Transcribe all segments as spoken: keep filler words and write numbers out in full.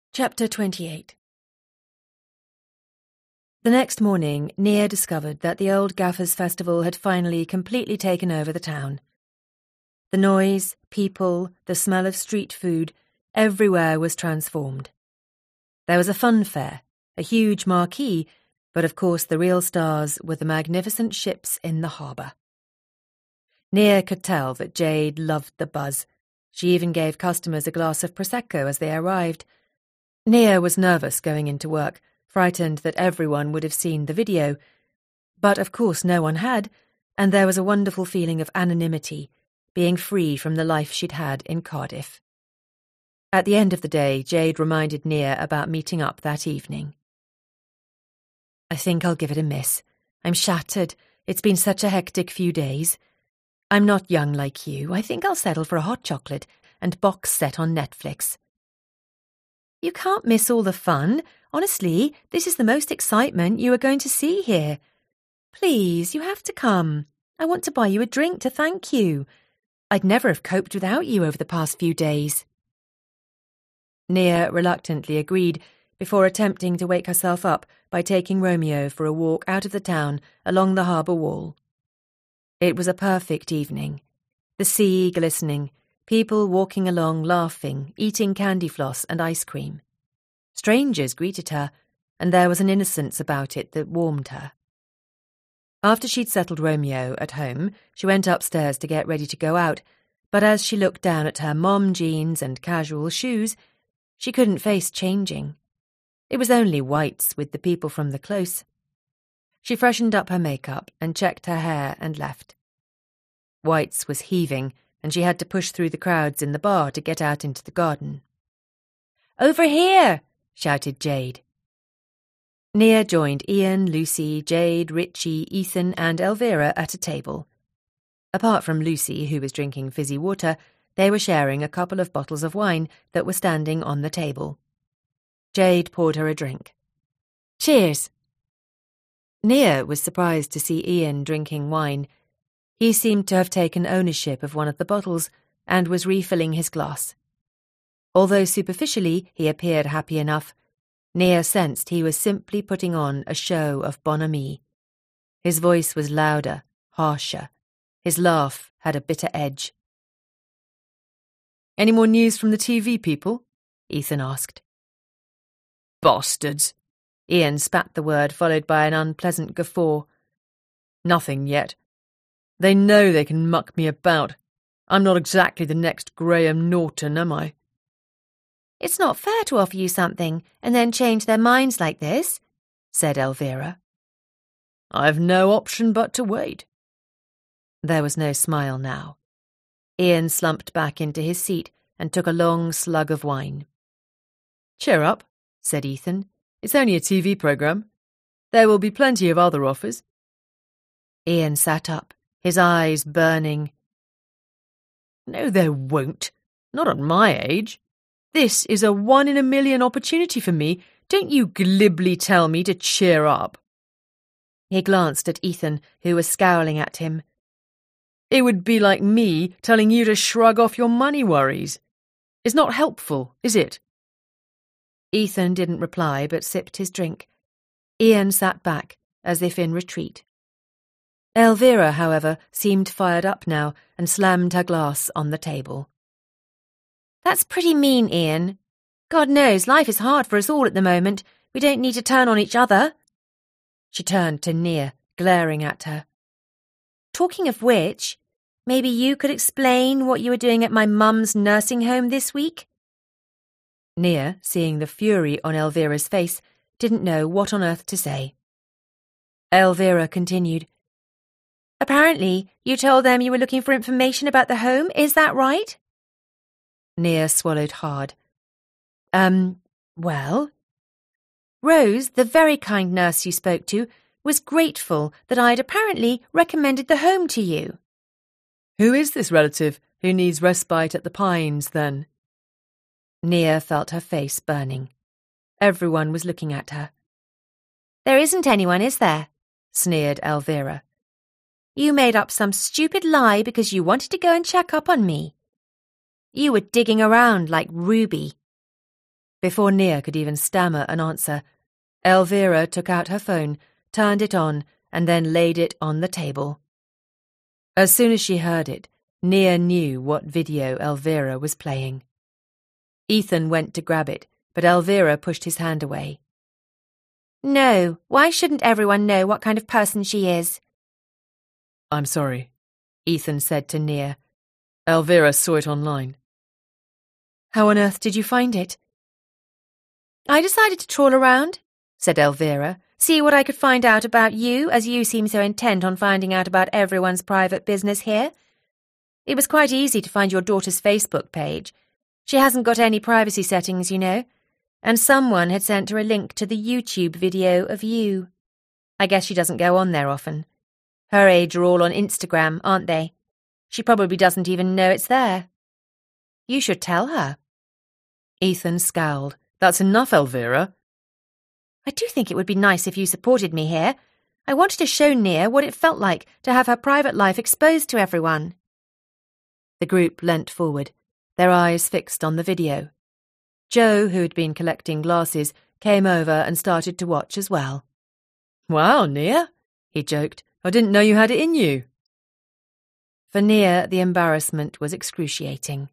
Chapter twenty-eight. The next morning, Nia discovered that the old Gaffers' Festival had finally completely taken over the town. The noise, people, the smell of street food, everywhere was transformed. There was a fun fair, a huge marquee, but of course the real stars were the magnificent ships in the harbour. Nia could tell that Jade loved the buzz. She even gave customers a glass of Prosecco as they arrived. Nia was nervous going into work, frightened that everyone would have seen the video. But of course no one had, and there was a wonderful feeling of anonymity, being free from the life she'd had in Cardiff. At the end of the day, Jade reminded Nia about meeting up that evening. "I think I'll give it a miss. I'm shattered. It's been such a hectic few days. I'm not young like you. I think I'll settle for a hot chocolate and box set on Netflix." "You can't miss all the fun. Honestly, this is the most excitement you are going to see here. Please, you have to come. I want to buy you a drink to thank you. I'd never have coped without you over the past few days." Nia reluctantly agreed before attempting to wake herself up by taking Romeo for a walk out of the town along the harbour wall. It was a perfect evening. The sea glistening, people walking along laughing, eating candy floss and ice cream. Strangers greeted her, and there was an innocence about it that warmed her. After she'd settled Romeo at home, she went upstairs to get ready to go out, but as she looked down at her mom jeans and casual shoes, she couldn't face changing. It was only whites with the people from the close. She freshened up her makeup and checked her hair and left. White's was heaving, and she had to push through the crowds in the bar to get out into the garden. "Over here!" shouted Jade. Nia joined Ian, Lucy, Jade, Richie, Ethan and Elvira at a table. Apart from Lucy, who was drinking fizzy water, they were sharing a couple of bottles of wine that were standing on the table. Jade poured her a drink. "Cheers!" Nia was surprised to see Ian drinking wine. He seemed to have taken ownership of one of the bottles and was refilling his glass. Although superficially he appeared happy enough, Nia sensed he was simply putting on a show of bonhomie. His voice was louder, harsher. His laugh had a bitter edge. "Any more news from the T V people?" Ethan asked. "Bastards!" Ian spat the word, followed by an unpleasant guffaw. "Nothing yet. They know they can muck me about. I'm not exactly the next Graham Norton, am I?" "It's not fair to offer you something and then change their minds like this," said Elvira. "I've no option but to wait." There was no smile now. Ian slumped back into his seat and took a long slug of wine. "Cheer up," said Ethan. "It's only a T V programme. There will be plenty of other offers." Ian sat up, his eyes burning. "No, there won't. Not at my age. This is a one-in-a-million opportunity for me. Don't you glibly tell me to cheer up." He glanced at Ethan, who was scowling at him. "It would be like me telling you to shrug off your money worries. It's not helpful, is it?" Ethan didn't reply but sipped his drink. Ian sat back, as if in retreat. Elvira, however, seemed fired up now and slammed her glass on the table. "That's pretty mean, Ian. God knows life is hard for us all at the moment. We don't need to turn on each other." She turned to Nia, glaring at her. "Talking of which, maybe you could explain what you were doing at my mum's nursing home this week?" Nia, seeing the fury on Elvira's face, didn't know what on earth to say. Elvira continued. "Apparently, you told them you were looking for information about the home, is that right?" Nia swallowed hard. Um, well... Rose, the very kind nurse you spoke to, was grateful that I'd apparently recommended the home to you." "Who is this relative who needs respite at the Pines, then?" Nia felt her face burning. Everyone was looking at her. "There isn't anyone, is there?" sneered Elvira. "You made up some stupid lie because you wanted to go and check up on me. You were digging around like Ruby." Before Nia could even stammer an answer, Elvira took out her phone, turned it on, and then laid it on the table. As soon as she heard it, Nia knew what video Elvira was playing. Ethan went to grab it, but Elvira pushed his hand away. No, why shouldn't everyone know what kind of person she is? I'm sorry, Ethan said to Nia. Elvira saw it online. How on earth did you find it? I decided to trawl around, said Elvira, see what I could find out about you, as you seem so intent on finding out about everyone's private business here. It was quite easy to find your daughter's Facebook page. She hasn't got any privacy settings, you know, and someone had sent her a link to the YouTube video of you. I guess she doesn't go on there often. Her age are all on Instagram, aren't they? She probably doesn't even know it's there. You should tell her. Ethan scowled. That's enough, Elvira. I do think it would be nice if you supported me here. I wanted to show Nia what it felt like to have her private life exposed to everyone. The group leant forward, their eyes fixed on the video. Joe, who had been collecting glasses, came over and started to watch as well. Wow, Nia, he joked. I didn't know you had it in you. For Nia, the embarrassment was excruciating.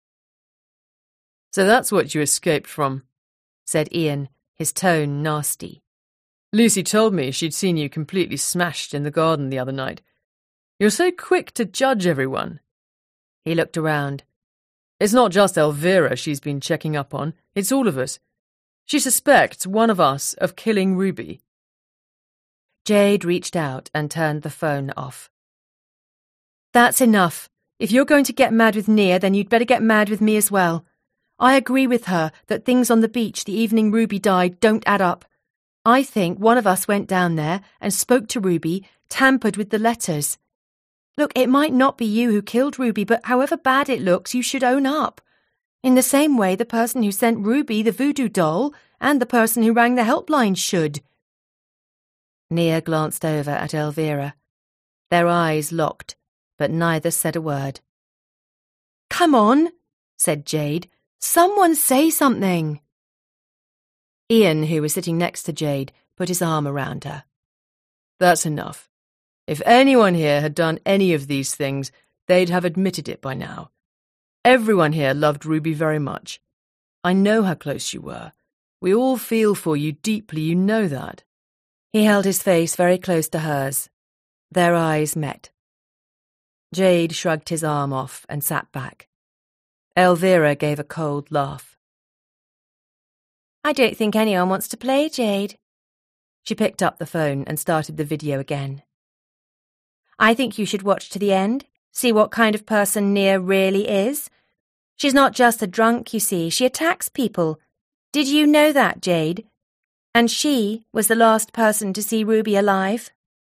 So that's what you escaped from, said Ian, his tone nasty. Lucy told me she'd seen you completely smashed in the garden the other night. You're so quick to judge everyone. He looked around. It's not just Elvira she's been checking up on, it's all of us. She suspects one of us of killing Ruby. Jade reached out and turned the phone off. That's enough. If you're going to get mad with Nia, then you'd better get mad with me as well. I agree with her that things on the beach the evening Ruby died don't add up. I think one of us went down there and spoke to Ruby, tampered with the letters. Look, it might not be you who killed Ruby, but however bad it looks, you should own up. In the same way the person who sent Ruby the voodoo doll and the person who rang the helpline should. Nia glanced over at Elvira. Their eyes locked, but neither said a word. Come on, said Jade. Someone say something. Ian, who was sitting next to Jade, put his arm around her. That's enough. If anyone here had done any of these things, they'd have admitted it by now. Everyone here loved Ruby very much. I know how close you were. We all feel for you deeply, you know that. He held his face very close to hers. Their eyes met. Jade shrugged his arm off and sat back. Elvira gave a cold laugh. I don't think anyone wants to play, Jade. She picked up the phone and started the video again. I think you should watch to the end, see what kind of person Nia really is. She's not just a drunk, you see, she attacks people. Did you know that, Jade? And she was the last person to see Ruby alive.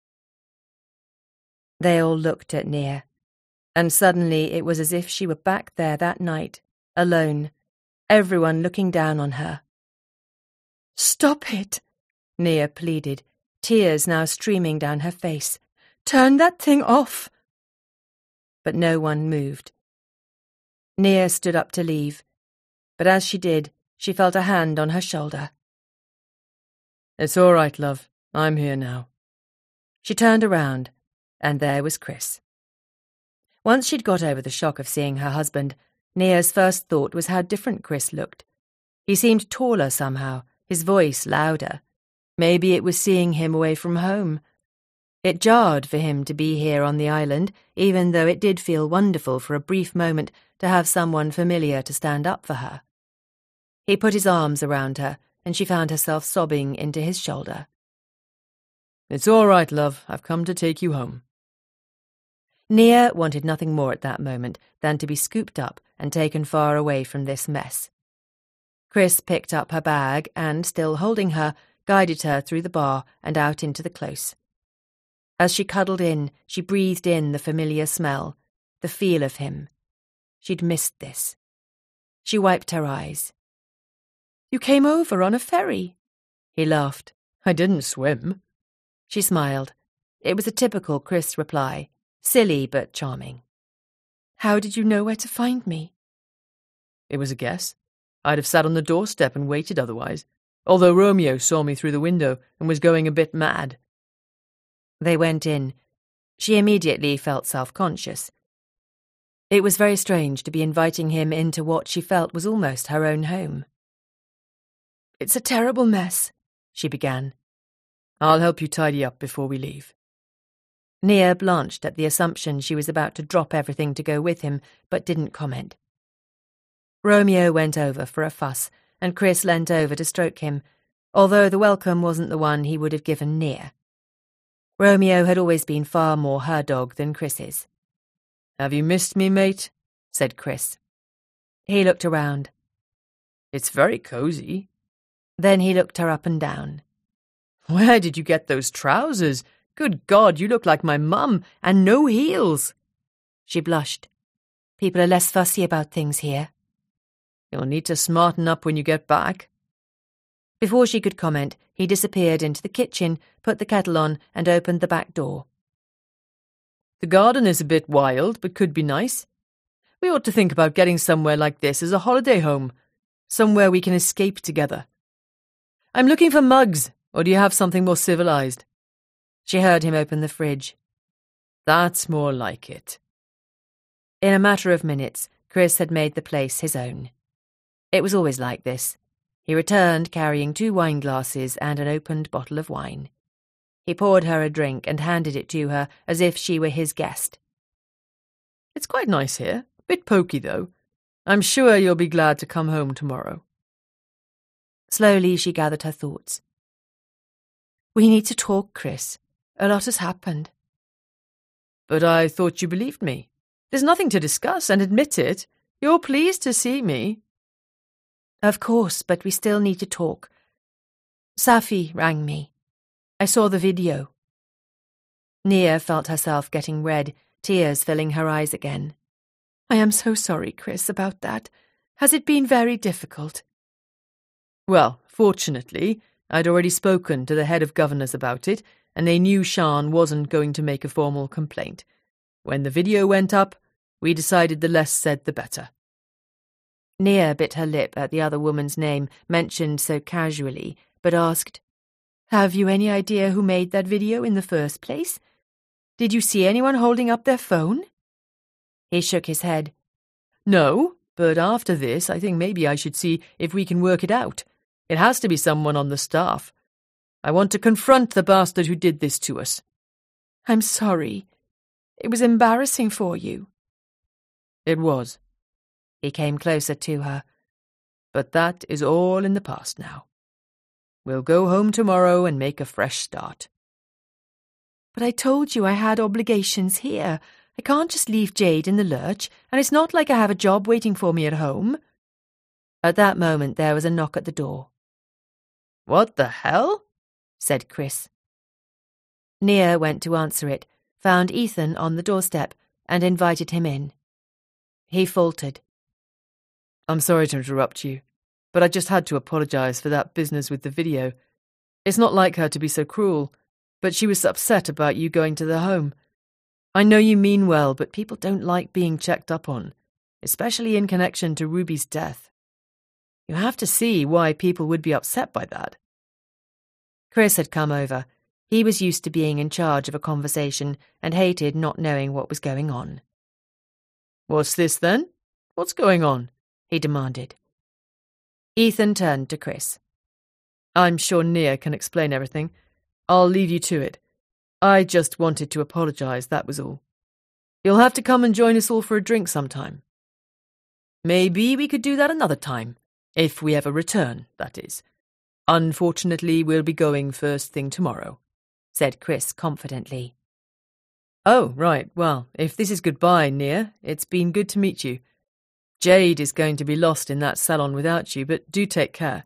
They all looked at Nia, and suddenly it was as if she were back there that night, alone, everyone looking down on her. Stop it, Nia pleaded, tears now streaming down her face. Turn that thing off. But no one moved. Nia stood up to leave, but as she did, she felt a hand on her shoulder. It's all right, love. I'm here now. She turned around, and there was Chris. Once she'd got over the shock of seeing her husband, Nia's first thought was how different Chris looked. He seemed taller somehow, his voice louder. Maybe it was seeing him away from home. It jarred for him to be here on the island, even though it did feel wonderful for a brief moment to have someone familiar to stand up for her. He put his arms around her, and she found herself sobbing into his shoulder. It's all right, love. I've come to take you home. Nia wanted nothing more at that moment than to be scooped up and taken far away from this mess. Chris picked up her bag and, still holding her, guided her through the bar and out into the close. As she cuddled in, she breathed in the familiar smell, the feel of him. She'd missed this. She wiped her eyes. You came over on a ferry. He laughed. I didn't swim. She smiled. It was a typical Chris reply, silly but charming. How did you know where to find me? It was a guess. I'd have sat on the doorstep and waited otherwise, although Romeo saw me through the window and was going a bit mad. They went in. She immediately felt self-conscious. It was very strange to be inviting him into what she felt was almost her own home. "It's a terrible mess," she began. "I'll help you tidy up before we leave." Nia blanched at the assumption she was about to drop everything to go with him, but didn't comment. Romeo went over for a fuss, and Chris leant over to stroke him, although the welcome wasn't the one he would have given Nia. Romeo had always been far more her dog than Chris's. "Have you missed me, mate?" said Chris. He looked around. "It's very cosy." Then he looked her up and down. "Where did you get those trousers? Good God, you look like my mum, and no heels." She blushed. "People are less fussy about things here." "You'll need to smarten up when you get back." Before she could comment, he disappeared into the kitchen, put the kettle on, and opened the back door. "The garden is a bit wild, but could be nice. We ought to think about getting somewhere like this as a holiday home, somewhere we can escape together. I'm looking for mugs, or do you have something more civilized?" She heard him open the fridge. "That's more like it." In a matter of minutes, Chris had made the place his own. It was always like this. He returned carrying two wine glasses and an opened bottle of wine. He poured her a drink and handed it to her as if she were his guest. "It's quite nice here. A bit poky, though. I'm sure you'll be glad to come home tomorrow." Slowly she gathered her thoughts. "We need to talk, Chris. A lot has happened." "But I thought you believed me. There's nothing to discuss, and admit it. You're pleased to see me." "Of course, but we still need to talk. Safi rang me. I saw the video." Nia felt herself getting red, tears filling her eyes again. "I am so sorry, Chris, about that. Has it been very difficult?" "Well, fortunately, I'd already spoken to the head of governors about it, and they knew Sian wasn't going to make a formal complaint. When the video went up, we decided the less said the better." Nia bit her lip at the other woman's name, mentioned so casually, but asked, "Have you any idea who made that video in the first place? Did you see anyone holding up their phone?" He shook his head. "No, but after this I think maybe I should see if we can work it out. It has to be someone on the staff. I want to confront the bastard who did this to us." "I'm sorry. It was embarrassing for you." "It was." He came closer to her. "But that is all in the past now. We'll go home tomorrow and make a fresh start." "But I told you I had obligations here. I can't just leave Jade in the lurch, and it's not like I have a job waiting for me at home." At that moment there was a knock at the door. "What the hell?" said Chris. Nia went to answer it, found Ethan on the doorstep, and invited him in. He faltered. "I'm sorry to interrupt you, but I just had to apologize for that business with the video. It's not like her to be so cruel, but she was upset about you going to the home. I know you mean well, but people don't like being checked up on, especially in connection to Ruby's death. You have to see why people would be upset by that." Chris had come over. He was used to being in charge of a conversation and hated not knowing what was going on. "What's this, then? What's going on?" he demanded. Ethan turned to Chris. "I'm sure Nia can explain everything. I'll leave you to it. I just wanted to apologize, that was all. You'll have to come and join us all for a drink sometime. Maybe we could do that another time, if we ever return, that is. Unfortunately, we'll be going first thing tomorrow," said Chris confidently. "Oh, right, well, if this is goodbye, Nia, it's been good to meet you. Jade is going to be lost in that salon without you, but do take care."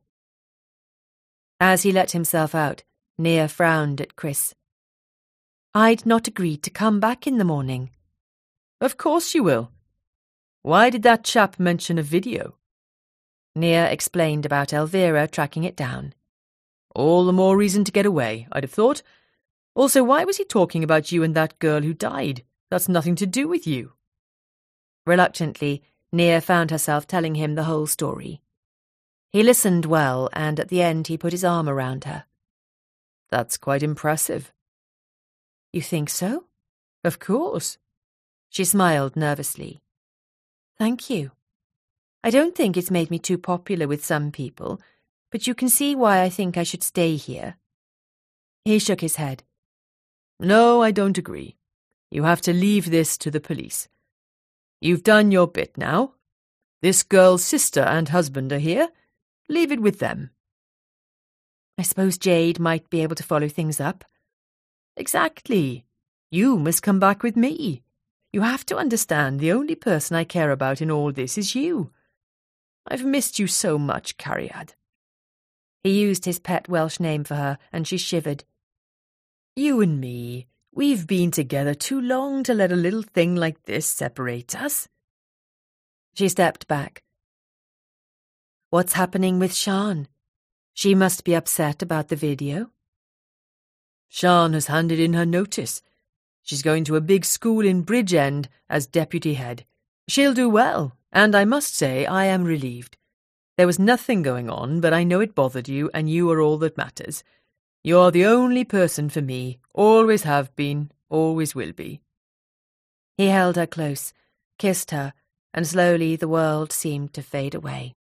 As he let himself out, Nia frowned at Chris. "I'd not agreed to come back in the morning." "Of course you will. Why did that chap mention a video?" Nia explained about Elvira tracking it down. "All the more reason to get away, I'd have thought. Also, why was he talking about you and that girl who died? That's nothing to do with you." Reluctantly, Nia found herself telling him the whole story. He listened well, and at the end he put his arm around her. That's quite impressive. You think so? Of course. She smiled nervously. Thank you. I don't think it's made me too popular with some people, but you can see why I think I should stay here. He shook his head. No, I don't agree. You have to leave this to the police. You've done your bit now. This girl's sister and husband are here. Leave it with them. I suppose Jade might be able to follow things up. Exactly. You must come back with me. You have to understand the only person I care about in all this is you. I've missed you so much, Cariad. He used his pet Welsh name for her, and she shivered. You and me, we've been together too long to let a little thing like this separate us. She stepped back. What's happening with Sian? She must be upset about the video. Sian has handed in her notice. She's going to a big school in Bridgend as deputy head. She'll do well, and I must say I am relieved. There was nothing going on, but I know it bothered you, and you are all that matters. You're the only person for me, always have been, always will be. He held her close, kissed her, and slowly the world seemed to fade away.